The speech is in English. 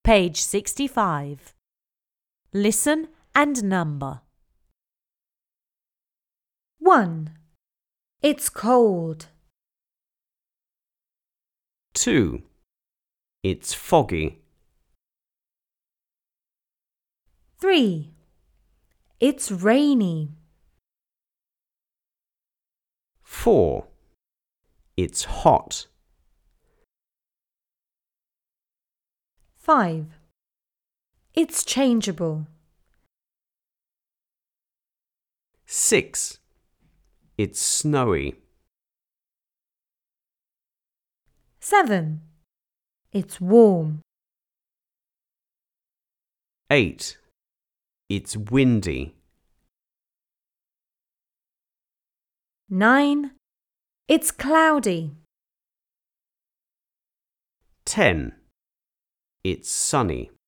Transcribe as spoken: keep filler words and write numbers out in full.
Page sixty-five. Listen and number. one. It's cold. two. It's foggy. three. It's rainy. four. It's hot. five. It's changeable. six. It's snowy. seven. It's warm. eight. It's windy. nine. It's cloudy. ten. It's sunny.